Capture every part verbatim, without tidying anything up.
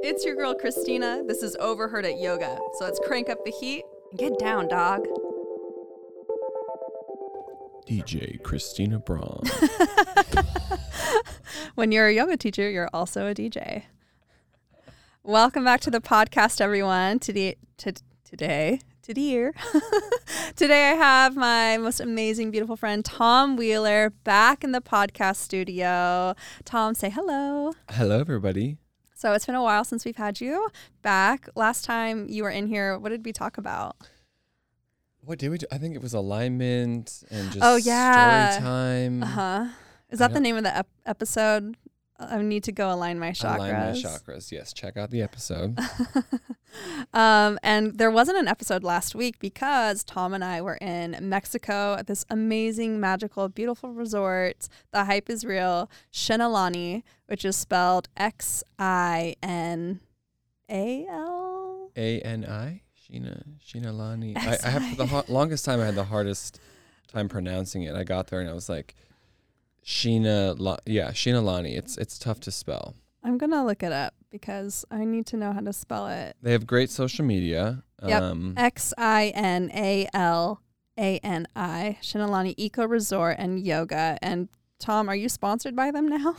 It's your girl, Christina. This is Overheard at Yoga. So let's crank up the heat and get down, dog. D J Christina Braun. When you're a yoga teacher, you're also a D J. Welcome back to the podcast, everyone. Today, to, today, today, today I have my most amazing, beautiful friend, Tom Wheeler, back in the podcast studio. Tom, say hello. Hello, everybody. So it's been a while since we've had you back. Last time you were in here, what did we talk about? What did we do? I think it was alignment and just oh, yeah. story time. Uh-huh. Is that the name of the ep- episode? I need to go align my chakras. Align my chakras. Yes, check out the episode. um, and there wasn't an episode last week because Tom and I were in Mexico at this amazing, magical, beautiful resort. The hype is real. Xinalani, which is spelled X I N A L A N I? Sheena, Xinalani. I, I have for the ho- longest time I had the hardest time pronouncing it. I got there and I was like, Sheena, La- yeah, Xinalani. It's it's tough to spell. I'm gonna look it up because I need to know how to spell it. They have great social media. Yep, Um, X I N A L A N I, Xinalani Eco Resort and Yoga. And Tom, are you sponsored by them now?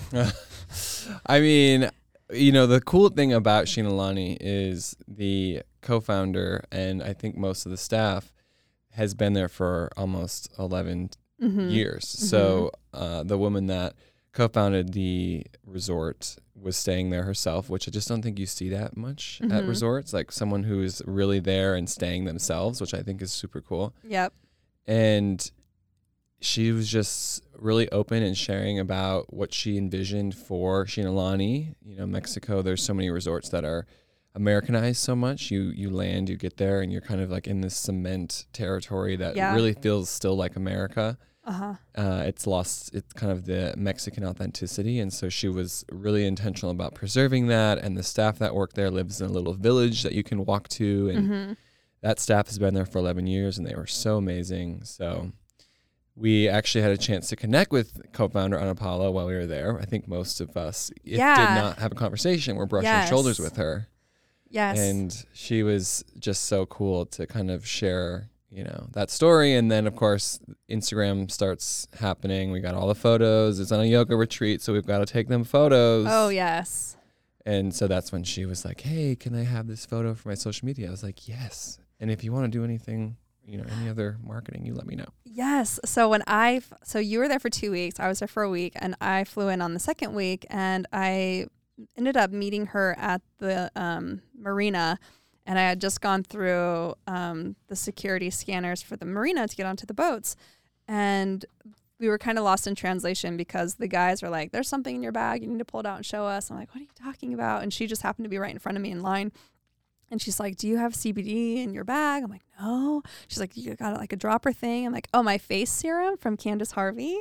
I mean, you know, the cool thing about Xinalani is the co-founder and I think most of the staff has been there for almost eleven mm-hmm. years. Mm-hmm. So uh, the woman that co-founded the resort was staying there herself, which I just don't think you see that much mm-hmm. at resorts, like someone who is really there and staying themselves, which I think is super cool. Yep. And she was just really open and sharing about what she envisioned for Xinalani. You know, Mexico, there's so many resorts that are Americanized so much. You you land, you get there, and you're kind of like in this cement territory that yeah. really feels still like America. Uh-huh. Uh, it's lost it's kind of the Mexican authenticity, and so she was really intentional about preserving that. And the staff that work there lives in a little village that you can walk to, and mm-hmm. that staff has been there for eleven years, and they were so amazing. So we actually had a chance to connect with co-founder Anapala while we were there. I think most of us if yeah. did not have a conversation. We're brushing yes. shoulders with her. Yes. And she was just so cool to kind of share, you know, that story. And then, of course, Instagram starts happening. We got all the photos. It's on a yoga retreat, so we've got to take them photos. Oh, yes. And so that's when she was like, hey, can I have this photo for my social media? I was like, yes. And if you want to do anything, you know, any other marketing, you let me know. Yes. So when I, so you were there for two weeks. I was there for a week, and I flew in on the second week, and I ended up meeting her at the um, marina, and I had just gone through um, the security scanners for the marina to get onto the boats, and we were kind of lost in translation because the guys were like, there's something in your bag, you need to pull it out and show us. I'm like, what are you talking about? And she just happened to be right in front of me in line. And she's like, do you have C B D in your bag? I'm like, no. She's like, you got like a dropper thing? I'm like, oh, my face serum from Candace Harvey.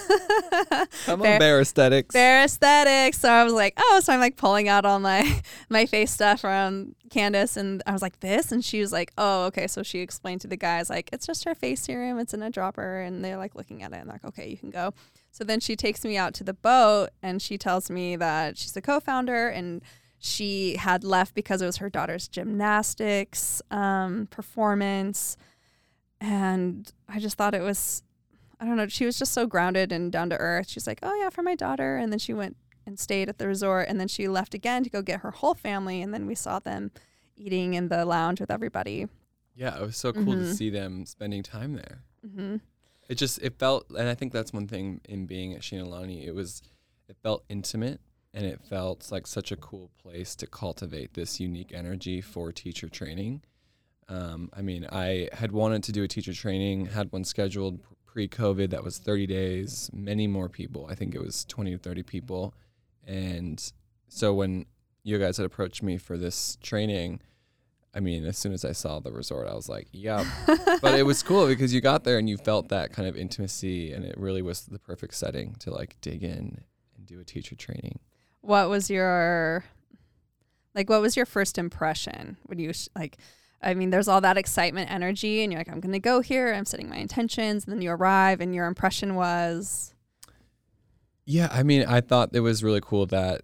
Come on, Bare Aesthetics. Bare Aesthetics. So I was like, oh, so I'm like pulling out all my, my face stuff from Candace. And I was like, this? And she was like, oh, okay. So she explained to the guys, like, it's just her face serum. It's in a dropper. And they're like looking at it and like, okay, you can go. So then she takes me out to the boat and she tells me that she's the co-founder and she had left because it was her daughter's gymnastics um, performance. And I just thought it was, I don't know, she was just so grounded and down to earth. She's like, oh, yeah, for my daughter. And then she went and stayed at the resort. And then she left again to go get her whole family. And then we saw them eating in the lounge with everybody. Yeah, it was so cool mm-hmm. to see them spending time there. Mm-hmm. It just, it felt, and I think that's one thing in being at Xinalani, it was, it felt intimate. And it felt like such a cool place to cultivate this unique energy for teacher training. Um, I mean, I had wanted to do a teacher training, had one scheduled pre-COVID that was thirty days, many more people. I think it was twenty to thirty people. And so when you guys had approached me for this training, I mean, as soon as I saw the resort, I was like, yep. But it was cool because you got there and you felt that kind of intimacy, and it really was the perfect setting to like dig in and do a teacher training. What was your, like, what was your first impression when you, sh- like, I mean, there's all that excitement, energy, and you're like, I'm going to go here, I'm setting my intentions, and then you arrive, and your impression was? Yeah, I mean, I thought it was really cool that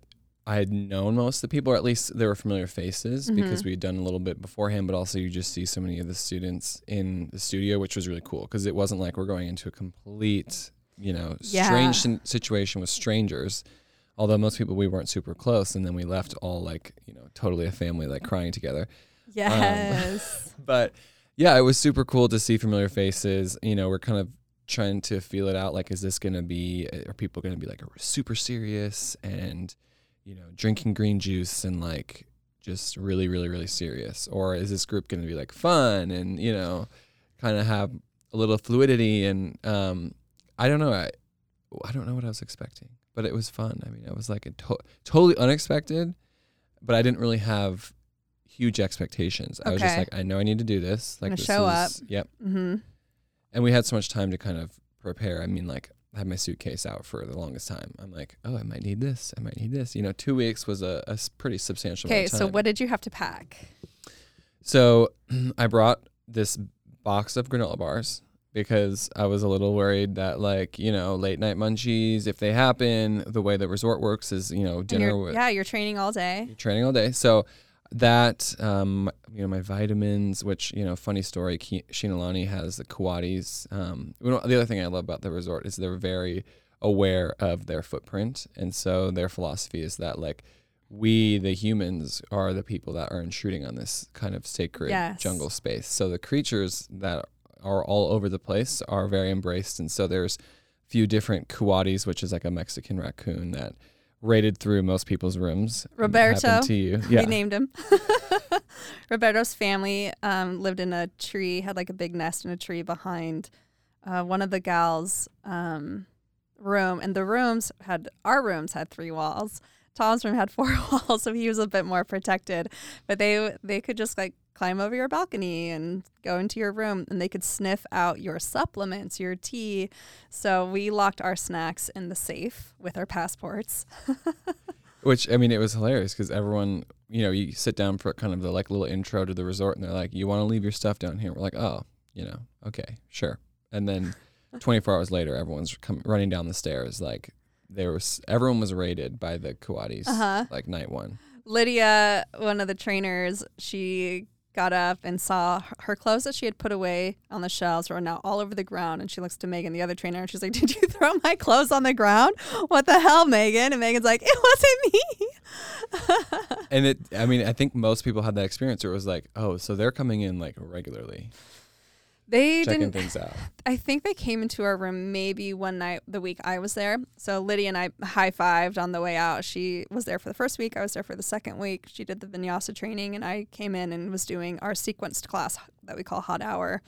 I had known most of the people, or at least there were familiar faces Mm-hmm. because we had done a little bit beforehand, but also you just see so many of the students in the studio, which was really cool because it wasn't like we're going into a complete, you know, Yeah. strange sin- situation with strangers. Although most people, we weren't super close, and then we left all like, you know, totally a family, like crying together. Yes. Um, but yeah, it was super cool to see familiar faces. You know, we're kind of trying to feel it out. Like, is this going to be, are people going to be like super serious and, you know, drinking green juice and like just really, really, really serious? Or is this group going to be like fun and, you know, kind of have a little fluidity? And um, I don't know. I, I don't know what I was expecting, but it was fun. I mean, it was like a to- totally unexpected, but I didn't really have huge expectations. I was just Okay. like, I know I need to do this. Like, Gonna this show is, up. Yep. Mm-hmm. And we had so much time to kind of prepare. I mean, like, I had my suitcase out for the longest time. I'm like, oh, I might need this. I might need this. You know, two weeks was a, a s- pretty substantial amount Okay, of time. so what did you have to pack? So I brought this box of granola bars because I was a little worried that, like, you know, late night munchies, if they happen, the way the resort works is, you know, And dinner you're- with yeah, you're training all day. you're training all day. So that, um, you know, my vitamins, which, you know, funny story, Ki- Shinalani has the Kuwatis. Um, you know, the other thing I love about the resort is they're very aware of their footprint. And so their philosophy is that, like, we, the humans, are the people that are intruding on this kind of sacred Yes. jungle space. So the creatures that are all over the place are very embraced. And so there's a few different Kuwatis, which is like a Mexican raccoon that raided through most people's rooms. and Roberto. happened to you. Yeah. We named him. Roberto's family um, lived in a tree, had like a big nest in a tree behind uh, one of the gals' um, room. And the rooms had, our rooms had three walls. Tom's room had four walls, so he was a bit more protected. But they they could just like climb over your balcony and go into your room, and they could sniff out your supplements, your tea. So we locked our snacks in the safe with our passports. Which, I mean, it was hilarious because everyone, you know, you sit down for kind of the like little intro to the resort and they're like, you want to leave your stuff down here? We're like, oh, you know, okay, sure. And then twenty-four hours later, everyone's come running down the stairs. Like, there was, everyone was raided by the Kuwatis, Uh-huh. like night one. Lydia, one of the trainers, she got up and saw her clothes that she had put away on the shelves were now all over the ground. And she looks to Megan, the other trainer, and she's like, did you throw my clothes on the ground? What the hell, Megan? And Megan's like, it wasn't me. And it, I mean, I think most people had that experience where it was like, oh, so they're coming in like regularly, They checking didn't. things out. I think they came into our room maybe one night the week I was there. So Lydia and I high-fived on the way out. She was there for the first week. I was there for the second week. She did the vinyasa training, and I came in and was doing our sequenced class that we call Hot Hour.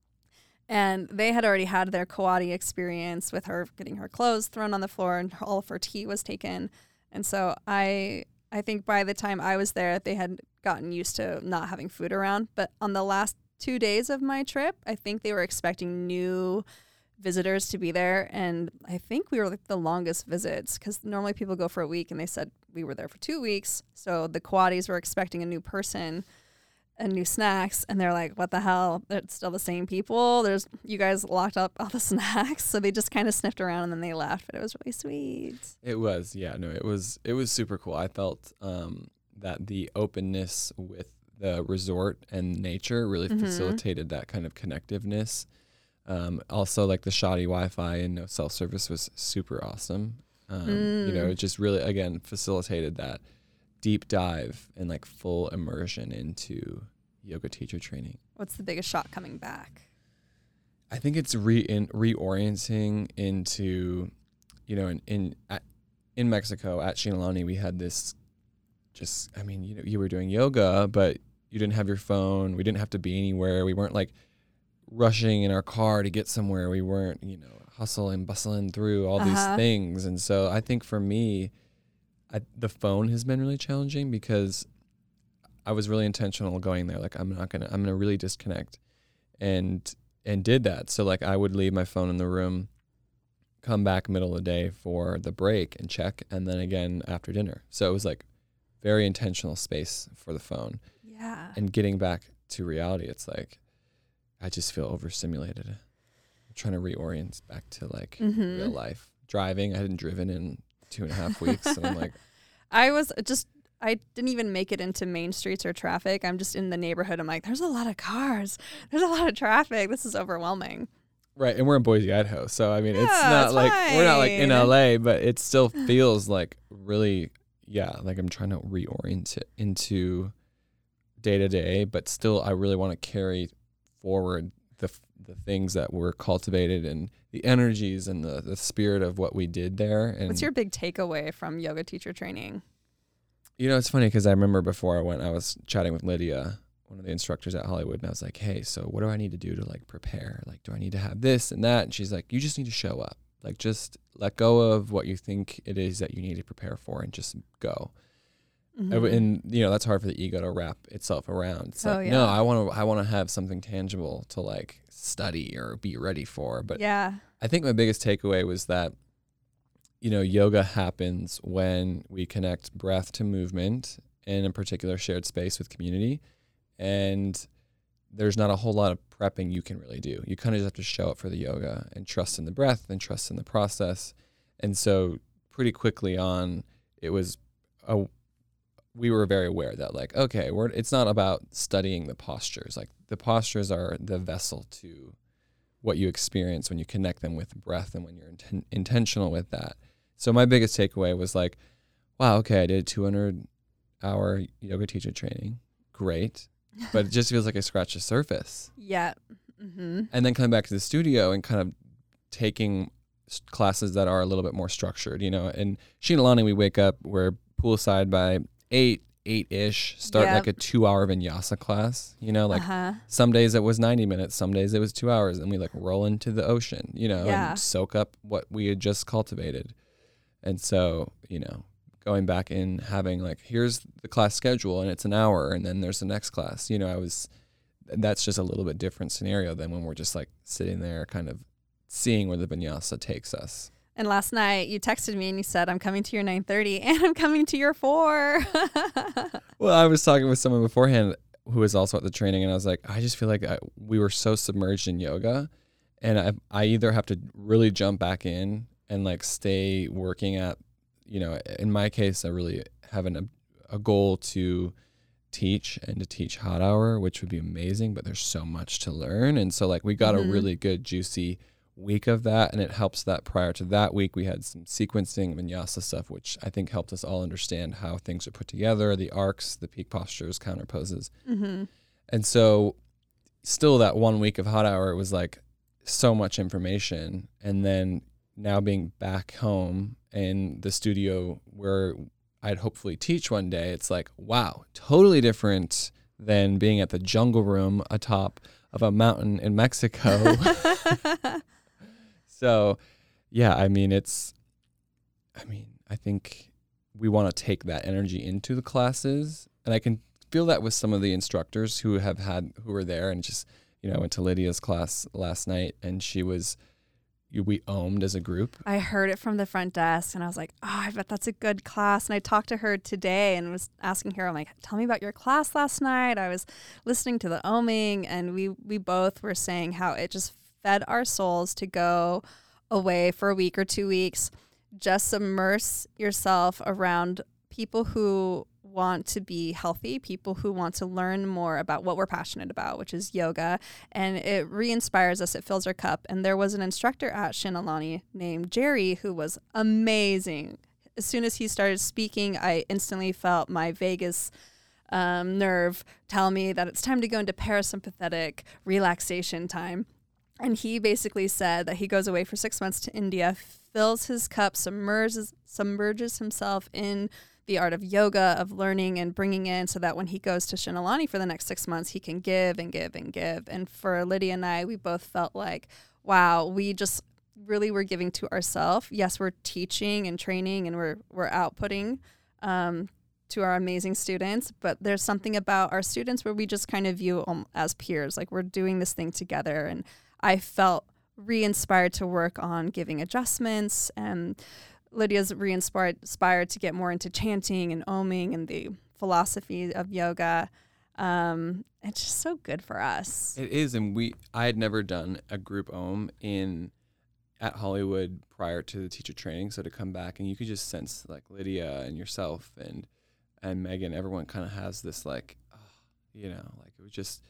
And they had already had their Kawadi experience with her getting her clothes thrown on the floor and all of her tea was taken. And so I I think by the time I was there, they had gotten used to not having food around. But on the last two days of my trip, I think they were expecting new visitors to be there. And I think we were like the longest visits because normally people go for a week and they said we were there for two weeks. So the Kuwatis were expecting a new person and new snacks. And they're like, what the hell? It's still the same people. There's you guys locked up all the snacks. So they just kind of sniffed around and then they left. But it was really sweet. It was, yeah, no, it was, it was super cool. I felt um, that the openness with the resort and nature really Mhm. facilitated that kind of connectiveness. Um, also, like the shoddy Wi-Fi and no self-service was super awesome. Um, You know, Mm. it just really, again, facilitated that deep dive and like full immersion into yoga teacher training. What's the biggest shock coming back? I think it's re in, reorienting into, you know, in in at, in Mexico at Shinalani, we had this. Just, I mean, you know, you were doing yoga, but you didn't have your phone. We didn't have to be anywhere. We weren't like rushing in our car to get somewhere. We weren't, you know, hustling, bustling through all Uh-huh. these things. And so I think for me, I, the phone has been really challenging because I was really intentional going there. Like, I'm not gonna, I'm gonna really disconnect, and and did that. So like, I would leave my phone in the room, come back middle of the day for the break and check, and then again after dinner. So it was like very intentional space for the phone. Yeah. And getting back to reality, it's like I just feel overstimulated. I'm trying to reorient back to like Mhm. real life. Driving, I hadn't driven in two and a half weeks, and I'm like, I was just, I didn't even make it into main streets or traffic. I'm just in the neighborhood. I'm like, there's a lot of cars. There's a lot of traffic. This is overwhelming. Right, and we're in Boise, Idaho, so I mean, Yeah, it's not it's like we're not like in fine. L A, but it still feels like really, yeah, like I'm trying to reorient it into day to day, but still, I really want to carry forward the the things that were cultivated and the energies and the the spirit of what we did there. And What's your big takeaway from yoga teacher training? you know, it's funny because I remember before I went, I was chatting with Lydia, one of the instructors at Hollywood, and I was like, hey, so what do I need to do to like prepare? Like, do I need to have this and that? And she's like, you just need to show up. Like, just let go of what you think it is that you need to prepare for and just go. Mm-hmm. And, and, you know, that's hard for the ego to wrap itself around. It's Oh, like, yeah. no, I want to, I want to have something tangible to like study or be ready for. But Yeah. I think my biggest takeaway was that, you know, yoga happens when we connect breath to movement in a particular shared space with community. And there's not a whole lot of prepping you can really do. You kind of just have to show up for the yoga and trust in the breath and trust in the process. And so pretty quickly on, it was, a, we were very aware that like, okay, we're, it's not about studying the postures. Like the postures are the vessel to what you experience when you connect them with breath and when you're inten- intentional with that. So my biggest takeaway was like, wow, okay, I did two hundred hour yoga teacher training. Great. But it just feels like I scratched the surface. Yeah. Mm-hmm. And then coming back to the studio and kind of taking s- classes that are a little bit more structured, you know. And Shinalani, we wake up, we're poolside by eight, eight-ish, start Yep. like a two-hour vinyasa class, you know, like uh-huh. some days it was ninety minutes, some days it was two hours, and we like roll into the ocean, you know, Yeah. and soak up what we had just cultivated. And so, you know, going back and having like, here's the class schedule and it's an hour and then there's the next class, you know, I was, that's just a little bit different scenario than when we're just like sitting there kind of seeing where the vinyasa takes us. And last night you texted me and you said, I'm coming to your nine thirty and I'm coming to your four. Well, I was talking with someone beforehand who was also at the training and I was like, I just feel like I, we were so submerged in yoga and I, I either have to really jump back in and like stay working at, you know, in my case, I really have an, a goal to teach and to teach hot hour, which would be amazing, but there's so much to learn. And so like we got Mhm. a really good juicy week of that. And it helps that prior to that week, we had some sequencing vinyasa stuff, which I think helped us all understand how things are put together, the arcs, the peak postures, counter poses. Mm-hmm. And so still that one week of hot hour, it was like so much information. And then now being back home in the studio where I'd hopefully teach one day, it's like, wow, totally different than being at the jungle room atop of a mountain in Mexico. So, yeah, I mean, it's, I mean, I think we want to take that energy into the classes. And I can feel that with some of the instructors who have had, who were there and just, you know, I went to Lydia's class last night and she was, we ohmed as a group. I heard it from the front desk and I was like, oh, I bet that's a good class. And I talked to her today and was asking her, I'm like, tell me about your class last night. I was listening to the ohming and we, we both were saying how it just fed our souls to go away for a week or two weeks. Just immerse yourself around people who want to be healthy, people who want to learn more about what we're passionate about, which is yoga, and it re-inspires us. It fills our cup. And there was an instructor at Shinalani named Jerry who was amazing. As soon as he started speaking, I instantly felt my vagus um, nerve tell me that it's time to go into parasympathetic relaxation time. And he basically said that he goes away for six months to India, fills his cup, submerges submerges himself in the art of yoga, of learning and bringing in, so that when he goes to Shinalani for the next six months, he can give and give and give. And for Lydia and I, we both felt like, wow, we just really were giving to ourselves. Yes, we're teaching and training and we're we're outputting um, to our amazing students, but there's something about our students where we just kind of view them as peers, like we're doing this thing together. And I felt re-inspired to work on giving adjustments, and Lydia's re-inspired inspired to get more into chanting and ohming and the philosophy of yoga. Um, it's just so good for us. It is, and we I had never done a group ohm in at Hollywood prior to the teacher training. So to come back and you could just sense like Lydia and yourself and and Megan, everyone kind of has this like, oh, you know, like it was just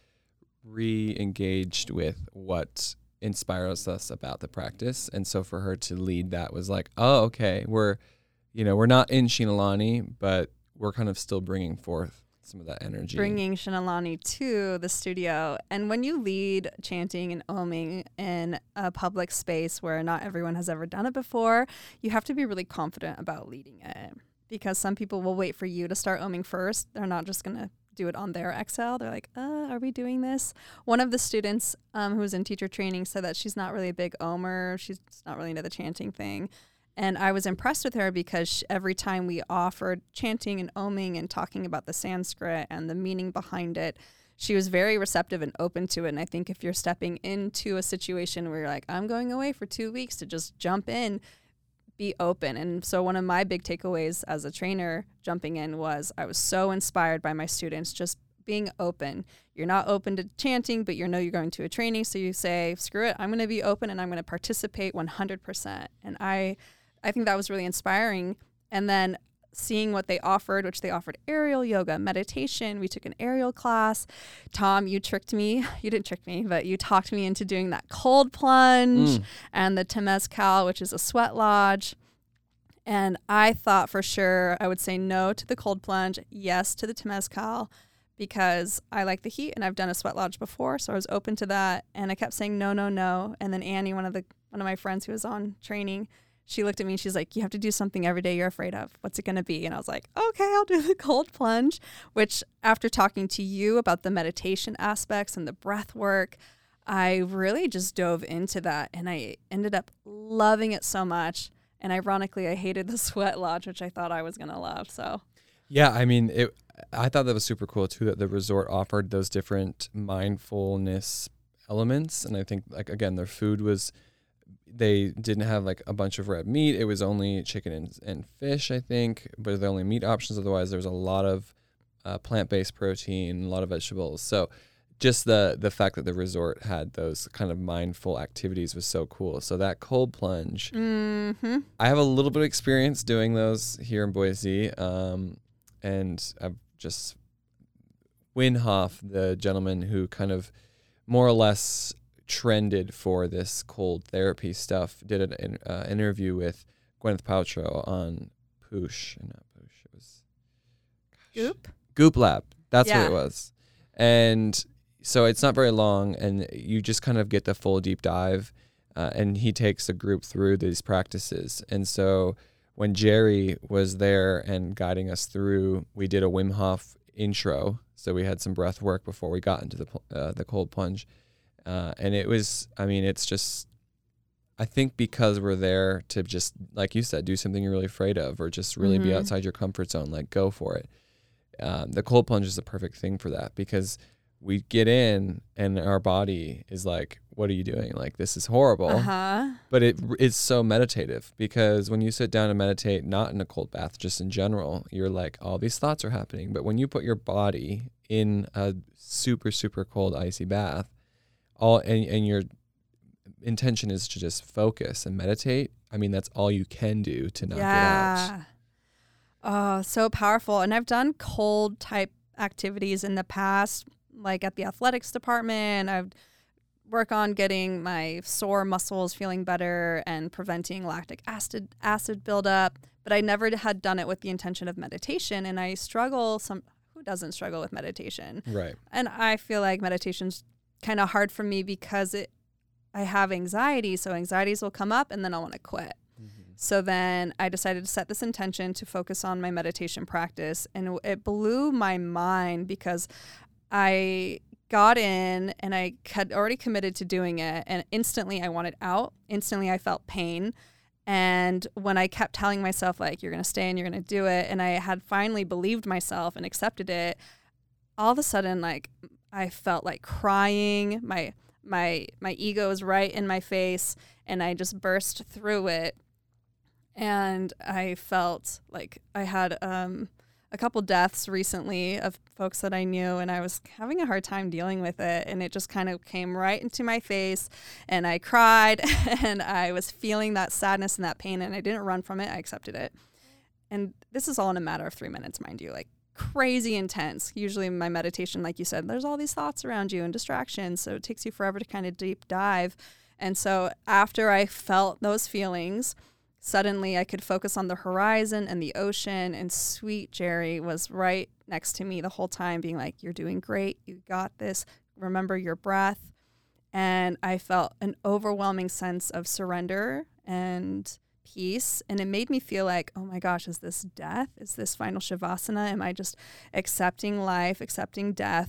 re-engaged with what inspires us about the practice. And so for her to lead that was like, oh, okay, we're, you know, we're not in Shinalani, but we're kind of still bringing forth some of that energy. Bringing Shinalani to the studio. And when you lead chanting and oming in a public space where not everyone has ever done it before, you have to be really confident about leading it, because some people will wait for you to start oming first. They're not just going to do it on their exhale. They're like, uh, are we doing this? One of the students um, who was in teacher training said that she's not really a big omer. She's not really into the chanting thing. And I was impressed with her because sh- every time we offered chanting and oming and talking about the Sanskrit and the meaning behind it, she was very receptive and open to it. And I think if you're stepping into a situation where you're like, I'm going away for two weeks to just jump in, be open. And so one of my big takeaways as a trainer jumping in was I was so inspired by my students just being open. You're not open to chanting, but you know you're going to a training. So you say, screw it, I'm going to be open and I'm going to participate one hundred percent. And I I think that was really inspiring. And then seeing what they offered, which they offered aerial yoga, meditation. We took an aerial class. Tom, you tricked me. You didn't trick me, but you talked me into doing that cold plunge mm. and the Temazcal, which is a sweat lodge. And I thought for sure I would say no to the cold plunge, yes to the Temazcal, because I like the heat and I've done a sweat lodge before. So I was open to that. And I kept saying no, no, no. And then Annie, one of the one of my friends who was on training, she looked at me and she's like, you have to do something every day you're afraid of. What's it going to be? And I was like, okay, I'll do the cold plunge, which after talking to you about the meditation aspects and the breath work, I really just dove into that and I ended up loving it so much. And ironically, I hated the sweat lodge, which I thought I was going to love. So, yeah, I mean, it, I thought that was super cool too, that the resort offered those different mindfulness elements. And I think like, again, their food was, they didn't have like a bunch of red meat. It was only chicken and, and fish, I think, but the only meat options. Otherwise, there was a lot of uh, plant-based protein, a lot of vegetables. So just the the fact that the resort had those kind of mindful activities was so cool. So that cold plunge, mm-hmm. I have a little bit of experience doing those here in Boise. Um, and I've just, Winhoff, the gentleman who kind of more or less trended for this cold therapy stuff, did an uh, interview with Gwyneth Paltrow on Poosh, not Poosh, it was gosh, Goop Goop Lab. That's yeah. what it was. And so it's not very long, and you just kind of get the full deep dive. Uh, and he takes the group through these practices. And so when Jerry was there and guiding us through, we did a Wim Hof intro. So we had some breath work before we got into the uh, the cold plunge. Uh, and it was, I mean, it's just, I think because we're there to just, like you said, do something you're really afraid of or just really mm-hmm. be outside your comfort zone, like go for it. Um, the cold plunge is the perfect thing for that because we get in and our body is like, what are you doing? Like, this is horrible. Uh-huh. But it it's so meditative because when you sit down and meditate, not in a cold bath, just in general, you're like, all these thoughts are happening. But when you put your body in a super, super cold, icy bath, all and, and your intention is to just focus and meditate, I mean, that's all you can do to knock yeah. it out. Oh, so powerful. And I've done cold type activities in the past, like at the athletics department. I've work on getting my sore muscles feeling better and preventing lactic acid acid buildup. But I never had done it with the intention of meditation. And I struggle, some who doesn't struggle with meditation? Right. And I feel like meditation's kind of hard for me because it I have anxiety. So anxieties will come up and then I want to quit. Mm-hmm. So then I decided to set this intention to focus on my meditation practice. And it blew my mind because I got in and I had already committed to doing it. And instantly I wanted out. Instantly I felt pain. And when I kept telling myself, like, you're going to stay and you're going to do it, and I had finally believed myself and accepted it, all of a sudden, like, I felt like crying. My my my ego was right in my face, and I just burst through it. And I felt like I had um, a couple deaths recently of folks that I knew, and I was having a hard time dealing with it. And it just kind of came right into my face, and I cried, and I was feeling that sadness and that pain, and I didn't run from it. I accepted it. And this is all in a matter of three minutes, mind you, like crazy intense. Usually in my meditation, like you said, there's all these thoughts around you and distractions. So it takes you forever to kind of deep dive. And so after I felt those feelings, suddenly I could focus on the horizon and the ocean, and sweet Jerry was right next to me the whole time being like, you're doing great. You got this. Remember your breath. And I felt an overwhelming sense of surrender and peace. And it made me feel like, oh my gosh, is this death? Is this final Shavasana? Am I just accepting life, accepting death?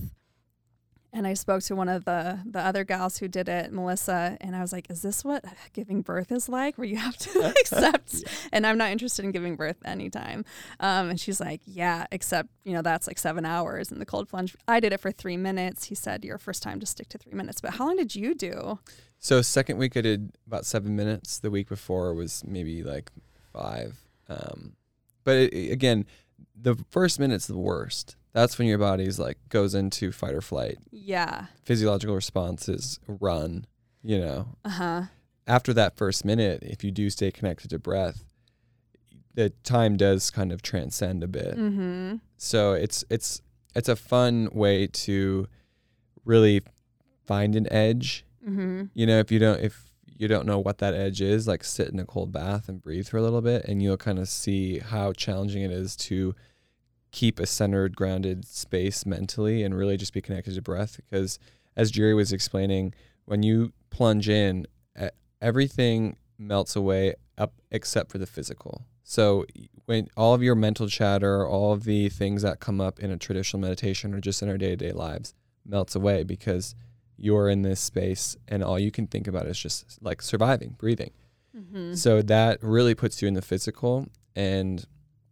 And I spoke to one of the, the other gals who did it, Melissa, and I was like, is this what giving birth is like, where you have to accept? Yeah. And I'm not interested in giving birth anytime. Um, and she's like, yeah, except, you know, that's like seven hours in the cold plunge. I did it for three minutes. He said, your first time to stick to three minutes. But how long did you do? So second week I did about seven minutes. The week before was maybe like five. Um, but it, again, the first minute's the worst. That's when your body's like goes into fight or flight. Yeah. Physiological responses run, you know. Uh-huh. After that first minute, if you do stay connected to breath, the time does kind of transcend a bit. Mm-hmm. So it's it's it's a fun way to really find an edge. Mm-hmm. You know, if you don't if you don't know what that edge is, like sit in a cold bath and breathe for a little bit, and you'll kind of see how challenging it is to keep a centered, grounded space mentally and really just be connected to breath. Because as Jerry was explaining, when you plunge in, everything melts away up except for the physical. So when all of your mental chatter, all of the things that come up in a traditional meditation or just in our day-to-day lives melts away, because you're in this space and all you can think about is just like surviving, breathing. Mm-hmm. So that really puts you in the physical, and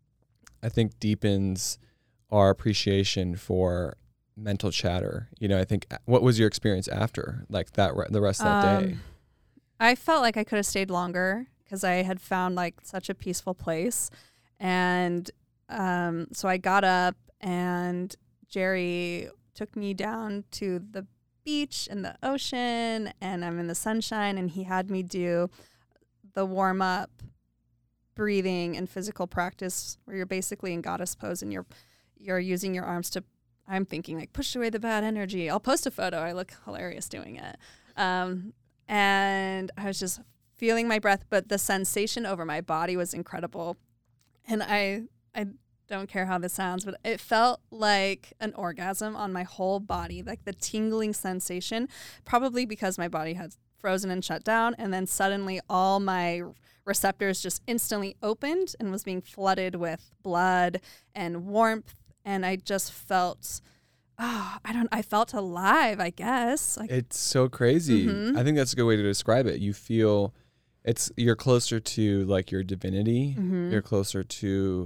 I think deepens our appreciation for mental chatter. You know, I think, what was your experience after, like that, the rest of that um, day? I felt like I could have stayed longer because I had found like such a peaceful place. And um, so I got up, and Jerry took me down to the beach and the ocean, and I'm in the sunshine, and he had me do the warm up breathing and physical practice where you're basically in goddess pose, and you're you're using your arms to, I'm thinking like, push away the bad energy. I'll post a photo. I look hilarious doing it. Um, and I was just feeling my breath, but the sensation over my body was incredible. And I I don't care how this sounds, but it felt like an orgasm on my whole body, like the tingling sensation, probably because my body had frozen and shut down. And then suddenly all my receptors just instantly opened and was being flooded with blood and warmth. And I just felt, oh, I don't, I felt alive, I guess. Like, it's so crazy. Mm-hmm. I think that's a good way to describe it. You feel it's, you're closer to like your divinity. Mm-hmm. You're closer to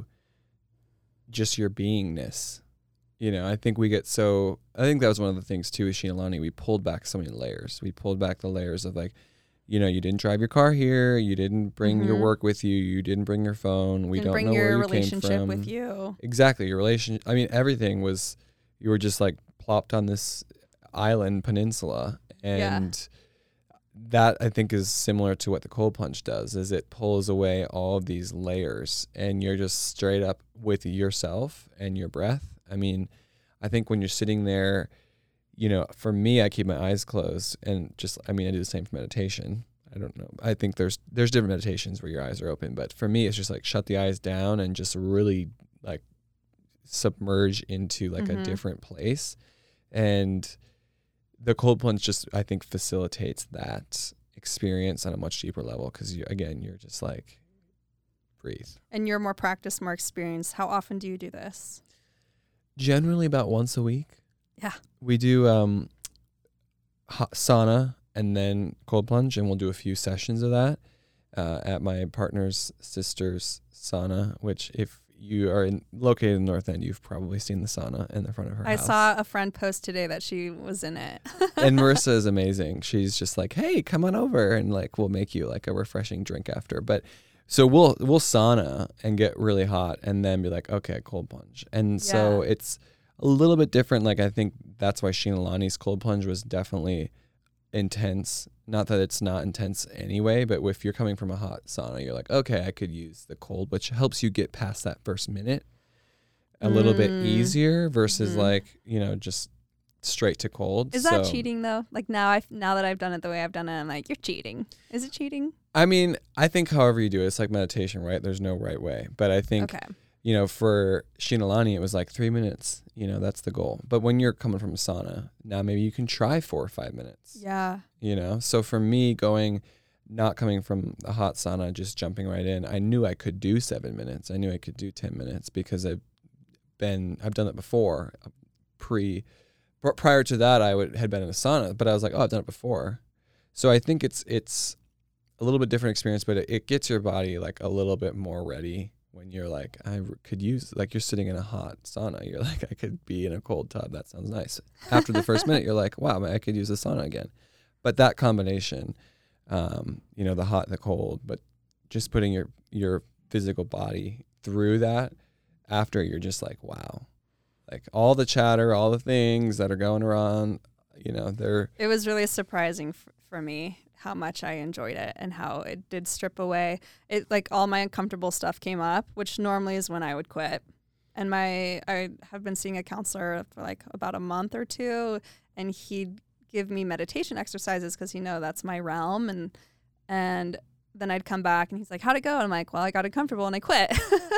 just your beingness. You know, I think we get so, I think that was one of the things too with Shinalani. We pulled back so many layers. We pulled back the layers of like, you know, you didn't drive your car here. You didn't bring mm-hmm. your work with you. You didn't bring your phone. We and don't bring know your where you relationship came from. with you. Exactly. Your relation. I mean, everything was, you were just like plopped on this island peninsula. And yeah. that I think is similar to what the cold plunge does, is it pulls away all of these layers and you're just straight up with yourself and your breath. I mean, I think when you're sitting there, you know, for me, I keep my eyes closed and just, I mean, I do the same for meditation. I don't know. I think there's, there's different meditations where your eyes are open, but for me, it's just like shut the eyes down and just really like submerge into like mm-hmm. a different place. And the cold plunge just, I think, facilitates that experience on a much deeper level. Cause you, again, you're just like, breathe. And you're more practiced, more experienced. How often do you do this? Generally about once a week. Yeah. We do um, hot sauna and then cold plunge, and we'll do a few sessions of that uh, at my partner's sister's sauna, which if you are in, located in the North End, you've probably seen the sauna in the front of her I house. saw a friend post today that she was in it. And Marissa is amazing. She's just like, hey, come on over, and like we'll make you like a refreshing drink after. But So we'll we'll sauna and get really hot and then be like, okay, cold plunge. And so Yeah. it's a little bit different. Like I think that's why Sheena Lani's cold plunge was definitely intense. Not that it's not intense anyway, but if you're coming from a hot sauna, you're like, okay, I could use the cold, which helps you get past that first minute a little bit Mm. easier versus Mhm. like, you know, just straight to cold. Is that So- cheating though? Like now I now that I've done it the way I've done it, I'm like, you're cheating. Is it cheating? I mean, I think however you do it, it's like meditation, right? There's no right way. But I think, Okay. you know, for Sheena Lani, it was like three minutes. You know, that's the goal. But when you're coming from a sauna, now maybe you can try four or five minutes. Yeah. You know, so for me, going, not coming from a hot sauna, just jumping right in, I knew I could do seven minutes. I knew I could do ten minutes because I've been, I've done it before. Pre, pr- prior to that, I would had been in a sauna, but I was like, oh, I've done it before. So I think it's it's a little bit different experience, but it, it gets your body like a little bit more ready when you're like, I r- could use, like you're sitting in a hot sauna. You're like, I could be in a cold tub. That sounds nice. After the first minute, you're like, wow, I could use the sauna again. But that combination, um, you know, the hot and the cold, but just putting your, your physical body through that after, you're just like, wow, like all the chatter, all the things that are going around, you know, they're, It was really surprising f- for me how much I enjoyed it and how it did strip away. It like all my uncomfortable stuff came up, which normally is when I would quit. And my I have been seeing a counselor for like about a month or two, and he'd give me meditation exercises because he know that's my realm. And and then I'd come back and he's like, how'd it go? And I'm like, well, I got uncomfortable and I quit.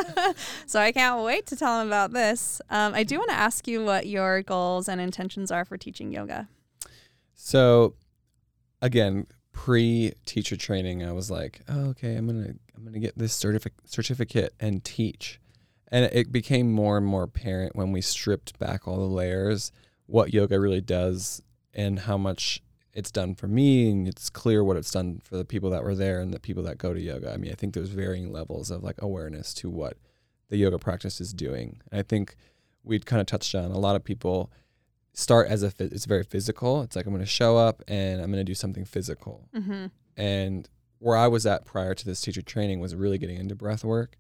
So I can't wait to tell him about this. Um, I do want to ask you what your goals and intentions are for teaching yoga. so again, pre-teacher training, I was like, oh, okay, I'm gonna I'm gonna get this certific- certificate and teach, and it became more and more apparent when we stripped back all the layers what yoga really does and how much it's done for me, and it's clear what it's done for the people that were there and the people that go to yoga. I mean, I think there's varying levels of like awareness to what the yoga practice is doing. And I think we'd kind of touched on a lot of people start as a phys- it's very physical. It's like I'm going to show up and I'm going to do something physical. Mm-hmm. And where I was at prior to this teacher training was really getting into breath work.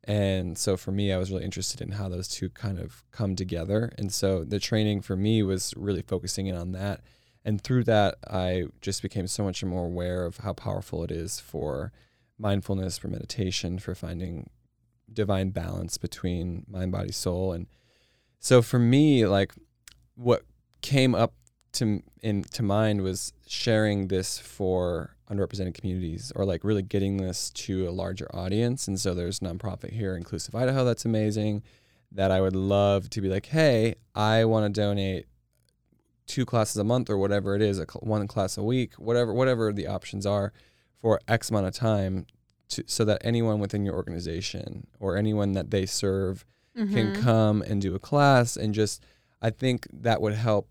And so for me, I was really interested in how those two kind of come together. And so the training for me was really focusing in on that. And through that, I just became so much more aware of how powerful it is for mindfulness, for meditation, for finding divine balance between mind, body, soul. And so for me, like what came up to in to mind was sharing this for underrepresented communities, or like really getting this to a larger audience. And so there's a nonprofit here, Inclusive Idaho, that's amazing, that I would love to be like, hey, I want to donate two classes a month or whatever it is, a cl- one class a week, whatever whatever the options are, for X amount of time, to, so that anyone within your organization or anyone that they serve Mm-hmm. can come and do a class. And just, I think that would help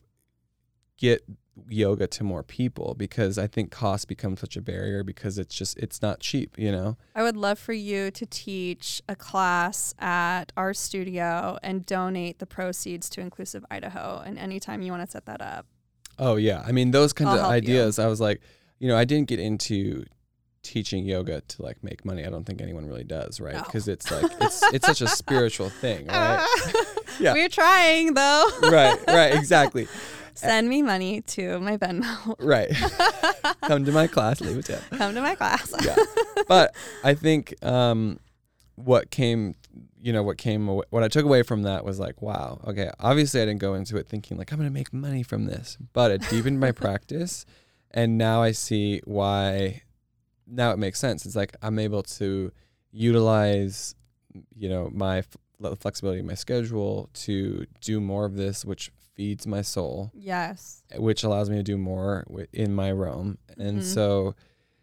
get yoga to more people, because I think cost becomes such a barrier because it's just, it's not cheap, you know? I would love for you to teach a class at our studio and donate the proceeds to Inclusive Idaho. And anytime you want to set that up. Oh yeah. I mean, those kinds I'll of help you. ideas, I was like, you know, I didn't get into teaching yoga to like make money. I don't think anyone really does, right? No. Because it's like, it's, it's such a spiritual thing, right? Yeah. We're trying though. Right, right, exactly. Send me money to my Venmo. Right. Come to my class, leave a tip. Come to my class. Yeah. But I think um, what came, you know, what came, aw- what I took away from that was like, wow, okay, obviously I didn't go into it thinking like, I'm going to make money from this, but it deepened my practice. And now I see why, now it makes sense. It's like, I'm able to utilize, you know, my f- flexibility in my schedule to do more of this, which feeds my soul, Yes. which allows me to do more w- in my realm. And Mhm. so,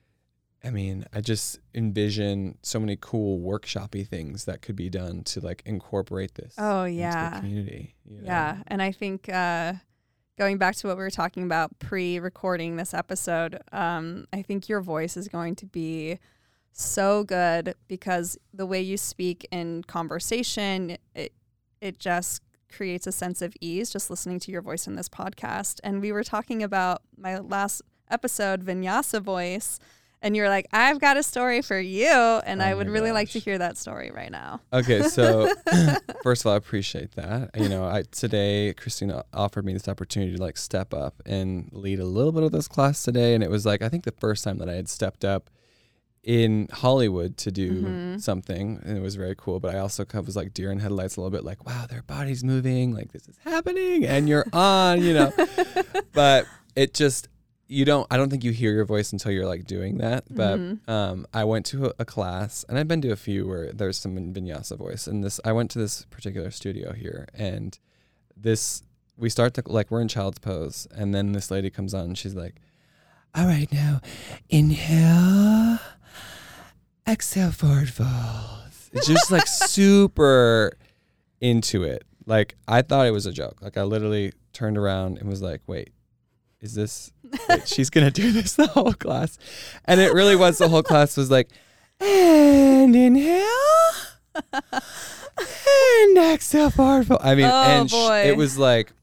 I mean, I just envision so many cool workshop-y things that could be done to like incorporate this Oh, into yeah. the community. You know? Yeah. And I think uh, going back to what we were talking about pre-recording this episode, um, I think your voice is going to be so good because the way you speak in conversation, it it just creates a sense of ease just listening to your voice in this podcast. And we were talking about my last episode, Vinyasa voice, And you're like, I've got a story for you. And Oh I would my really like to gosh. hear that story right now. Okay, so first of all, I appreciate that. You know, I today Christina offered me this opportunity to like step up and lead a little bit of this class today, and it was like I think the first time that I had stepped up in Hollywood to do Mhm. something, and it was very cool. But I also kind of was like deer in headlights a little bit, like, wow, their body's moving, like this is happening, and you're on, you know. But it just you don't I don't think you hear your voice until you're like doing that. But Mhm. um I went to a, a class, and I've been to a few where there's some vinyasa voice, and this I went to this particular studio here, and this we start to like we're in child's pose, and then this lady comes on and she's like, all right, now inhale, exhale, forward fold. It's just like super into it. Like I thought it was a joke. Like I literally turned around and was like, wait, is this, wait, she's going to do this the whole class? And it really was, the whole class was like, and inhale, and exhale, forward fold. I mean, Oh, and sh- boy. it was like,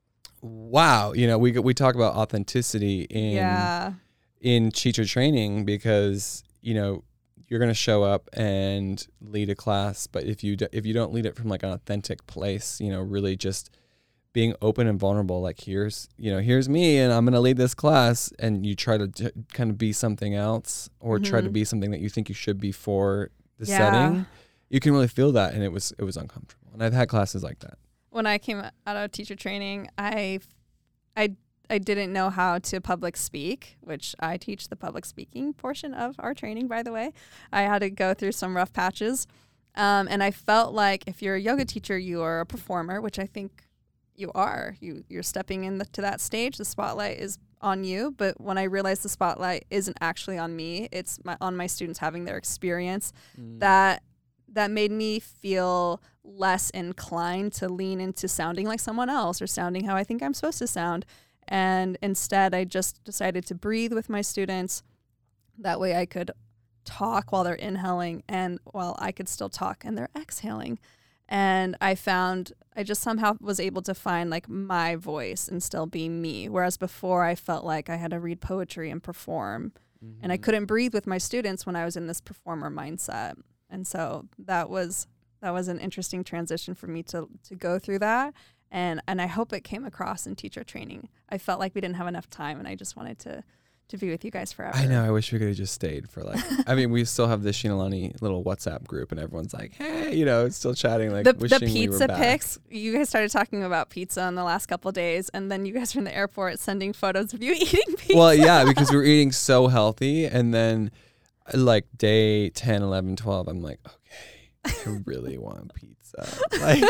wow. You know, we we talk about authenticity in Yeah. in teacher training, because you know you're going to show up and lead a class, but if you do, if you don't lead it from like an authentic place, you know, really just being open and vulnerable, like here's you know here's me and I'm going to lead this class, and you try to d- kind of be something else, or try to Mhm. be something that you think you should be for the Yeah. setting, you can really feel that, and it was it was uncomfortable. And I've had classes like that. When I came out of teacher training, I, I, I didn't know how to public speak, which I teach the public speaking portion of our training, by the way. I had to go through some rough patches. Um, and I felt like if you're a yoga teacher, you are a performer, which I think you are. You, you're stepping into that stage. The spotlight is on you. But when I realized the spotlight isn't actually on me, it's my, on my students having their experience, that that made me feel less inclined to lean into sounding like someone else or sounding how I think I'm supposed to sound. And instead, I just decided to breathe with my students. That way I could talk while they're inhaling, and while I could still talk and they're exhaling. And I found I just somehow was able to find like my voice and still be me. Whereas before I felt like I had to read poetry and perform, Mm-hmm. and I couldn't breathe with my students when I was in this performer mindset. And so that was that was an interesting transition for me to to go through that. And and I hope it came across in teacher training. I felt like we didn't have enough time, and I just wanted to to be with you guys forever. I know. I wish we could have just stayed for like. I mean, we still have the Shinalani little WhatsApp group, and everyone's like, "Hey, you know, it's still chatting." Like The, wishing the we were pizza back. pics, you guys started talking about pizza in the last couple of days, and then you guys were in the airport sending photos of you eating pizza. Well, yeah, because we were eating so healthy, and then like day ten, eleven, twelve, I'm like, okay, I really want pizza. Like,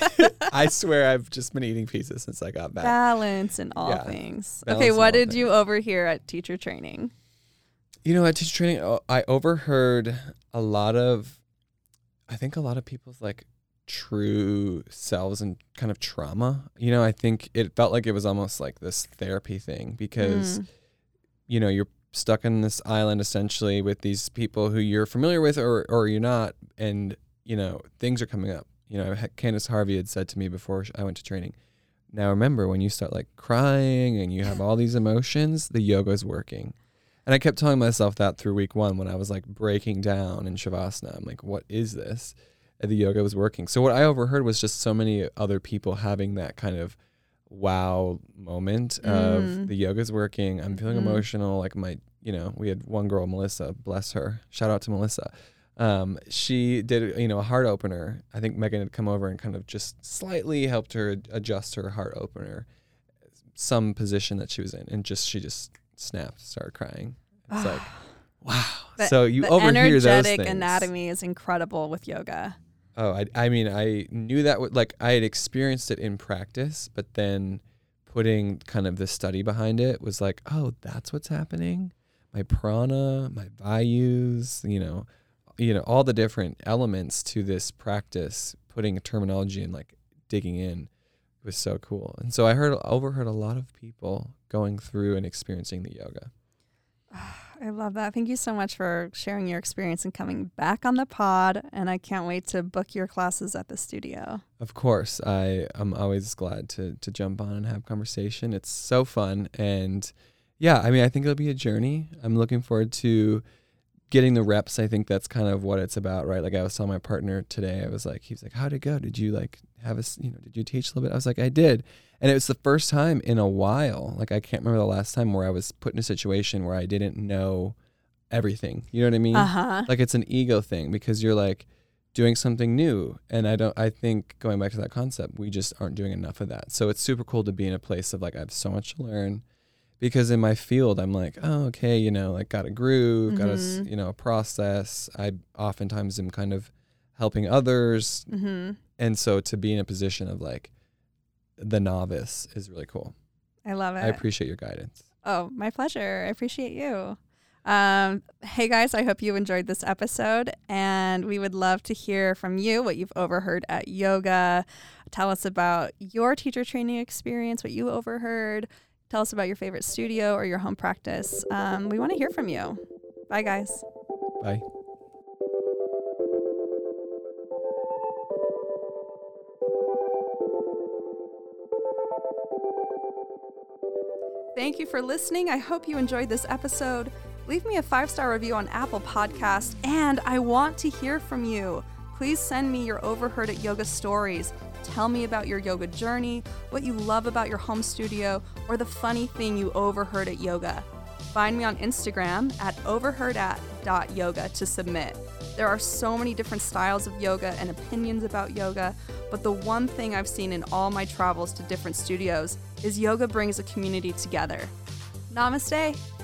I swear I've just been eating pizza since I got back. Balance in all Yeah, things. balance Okay, in what all did you things. overhear at teacher training? You know, at teacher training, oh, I overheard a lot of, I think a lot of people's like true selves and kind of trauma. You know, I think it felt like it was almost like this therapy thing, because, Mm. you know, you're stuck on this island essentially with these people who you're familiar with or, or you're not. And, you know, things are coming up. You know, Candace Harvey had said to me before I went to training, now remember, when you start like crying and you have all these emotions, the yoga's working. And I kept telling myself that through week one when I was like breaking down in Shavasana. I'm like, what is this? And the yoga was working. So what I overheard was just so many other people having that kind of wow moment of Mm. the yoga's working. I'm feeling Mhm. emotional. Like my, you know, we had one girl, Melissa, bless her. Shout out to Melissa. Um, she did, you know, a heart opener. I think Megan had come over and kind of just slightly helped her adjust her heart opener, some position that she was in, and just she just snapped, started crying. It's like, wow. The- so you the overhear those energetic things. anatomy is incredible with yoga. Oh, I, I mean, I knew that, would, like, I had experienced it in practice, but then putting kind of the study behind it was like, oh, that's what's happening. My prana, my vayus, you know, you know, all the different elements to this practice, putting a terminology and like digging in was so cool. And so I heard, overheard a lot of people going through and experiencing the yoga. I love that. Thank you so much for sharing your experience and coming back on the pod. And I can't wait to book your classes at the studio. Of course, I am always glad to to jump on and have conversation. It's so fun, and Yeah, I mean, I think it'll be a journey. I'm looking forward to getting the reps. I think that's kind of what it's about, right? Like I was telling my partner today, I was like, he was like, how'd it go? Did you like have a, you know, did you teach a little bit? I was like, I did. And it was the first time in a while. Like I can't remember the last time where I was put in a situation where I didn't know everything. You know what I mean? Uh-huh. Like it's an ego thing because you're like doing something new. And I don't, I think going back to that concept, we just aren't doing enough of that. So it's super cool to be in a place of like, I have so much to learn. Because in my field, I'm like, oh, okay, you know, like got a groove, mm-hmm. got a, you know, a process. I oftentimes am kind of helping others. Mm-hmm. And so to be in a position of like the novice is really cool. I love it. I appreciate your guidance. Oh, my pleasure. I appreciate you. Um, hey guys, I hope you enjoyed this episode, and we would love to hear from you what you've overheard at yoga. Tell us about your teacher training experience, what you overheard. Tell us about your favorite studio or your home practice. Um, we want to hear from you. Bye, guys. Bye. Thank you for listening. I hope you enjoyed this episode. Leave me a five-star review on Apple Podcasts, and I want to hear from you. Please send me your overheard at yoga stories. Tell me about your yoga journey, what you love about your home studio, or the funny thing you overheard at yoga. Find me on Instagram at overheard at dot yoga to submit. There are so many different styles of yoga and opinions about yoga, but the one thing I've seen in all my travels to different studios is yoga brings a community together. Namaste.